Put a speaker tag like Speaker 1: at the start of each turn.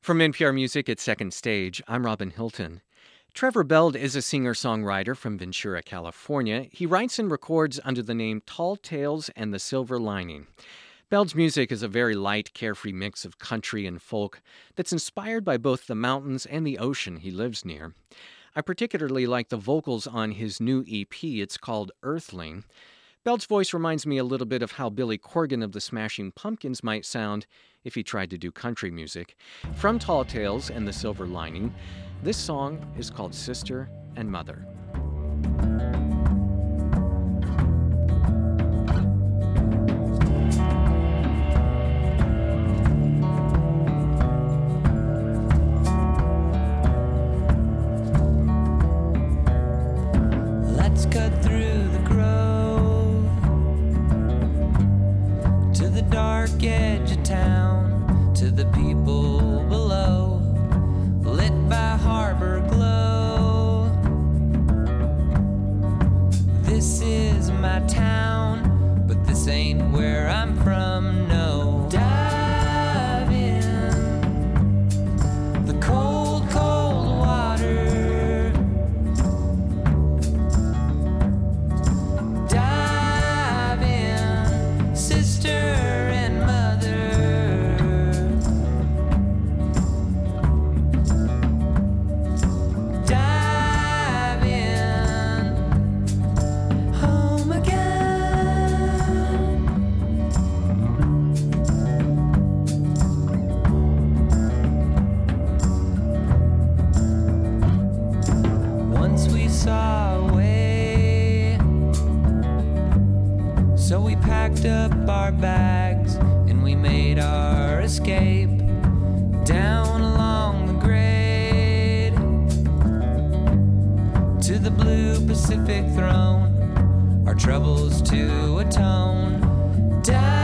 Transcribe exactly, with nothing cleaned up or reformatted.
Speaker 1: From N P R Music at Second Stage, I'm Robin Hilton. Trevor Beld is a singer-songwriter from Ventura, California. He writes and records under the name Tall Tales and the Silver Lining. Beld's music is a very light, carefree mix of country and folk that's inspired by both the mountains and the ocean he lives near. I particularly like the vocals on his new E P. It's called Earthling. Beld's voice reminds me a little bit of how Billy Corgan of the Smashing Pumpkins might sound if he tried to do country music. From Tall Tales and the Silver Lining, this song is called Sister and Mother.
Speaker 2: Let's cut through the grove to the dark edge of town, to the people below, lit by harbor glow. This is my town, but this ain't where I'm from, no. Dive in the cold, cold water. Dive in, sister and mother. Dive in, home again. Once we saw a way, so we packed up our bags and we made our escape down along the grade to the blue Pacific throne, our troubles to atone. Dive